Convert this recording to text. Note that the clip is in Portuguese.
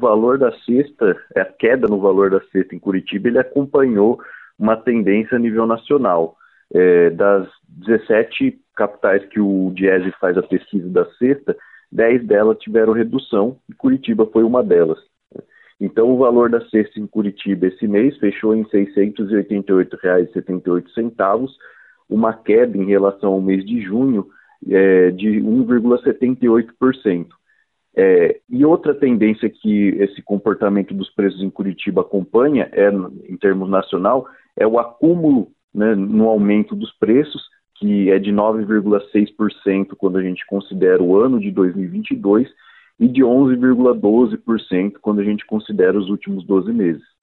valor da cesta, a queda no valor da cesta em Curitiba, ele acompanhou uma tendência a nível nacional. Das 17 capitais que o Diese faz a pesquisa da cesta, 10 delas tiveram redução e Curitiba foi uma delas. Então o valor da cesta em Curitiba esse mês fechou em R$ 688,78, uma queda em relação ao mês de junho de 1,78%. E outra tendência que esse comportamento dos preços em Curitiba acompanha, em termos nacional, é o acúmulo, né, no aumento dos preços, que é de 9,6% quando a gente considera o ano de 2022 e de 11,12% quando a gente considera os últimos 12 meses.